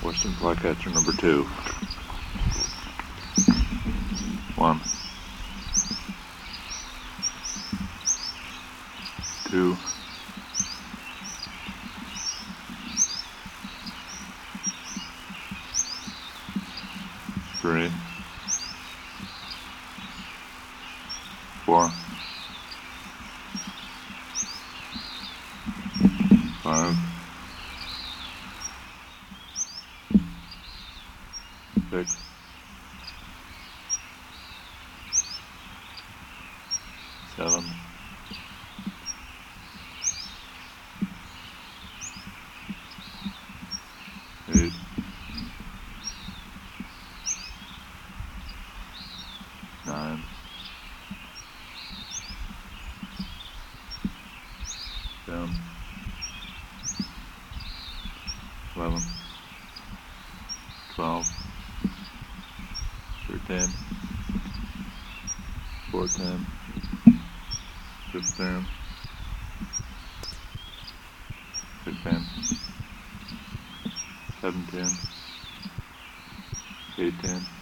Western flycatcher number 2. 1, 2, 3, 4, 5, 6, 7, 8, 9, 10, 11, 12, 13, 14, 15, 16, 17, 18,